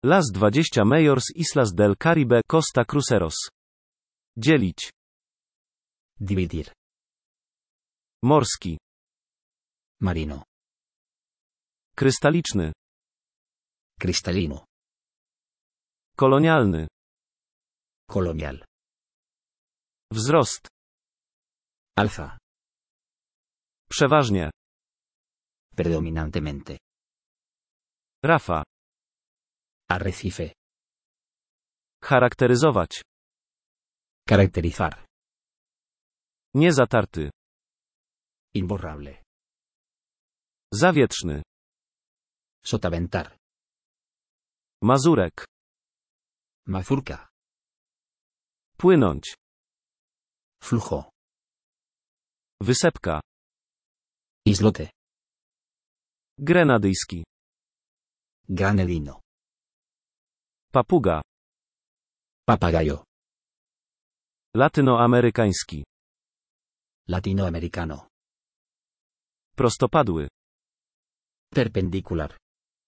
Las 20 Mayores Islas del Caribe, Costa Cruceros. Dzielić. Dividir. Morski. Marino. Krystaliczny. Cristalino. Kolonialny. Colonial. Wzrost. Alza. Przeważnie. Predominantemente. Rafa. Arrecife. Charakteryzować. Caracterizar. Niezatarty. Imborrable. Zawietrzny. Sotaventar. Mazurek. Mazurka. Płynąć. Flujo. Wysepka. Islote. Grenadyjski. Granadino. Papuga. Papagayo. Latynoamerykański. Latinoamericano. Prostopadły. Perpendicular.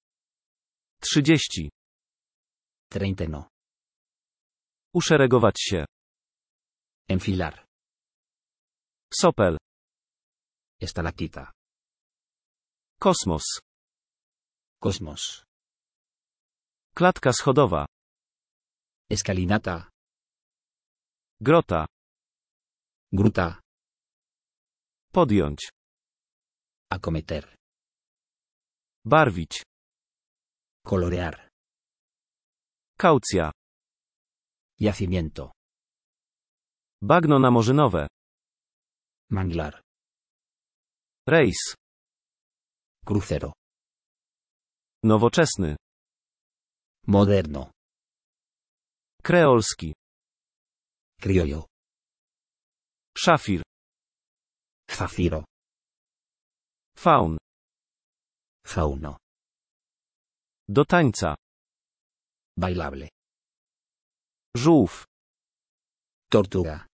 30. Treinteno. Uszeregować się. Enfilar. Sopel. Estalactita. Kosmos. Cosmos. Klatka schodowa. Escalinata. Grota. Gruta. Podjąć. Acometer. Barwić. Colorear. Kaucja. Yacimiento. Bagno namorzynowe. Manglar. Rejs. Crucero. Nowoczesny. Moderno. Kreolski. Criollo. Szafir. Zafiro. Faun. Fauno. Do tańca. Bailable. Żółw. Tortuga.